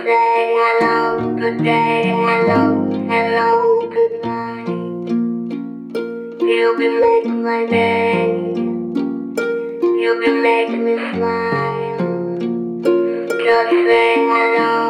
say hello, good day, hello, hello, good night. You've been making my day, you've been making me smile. Just say hello.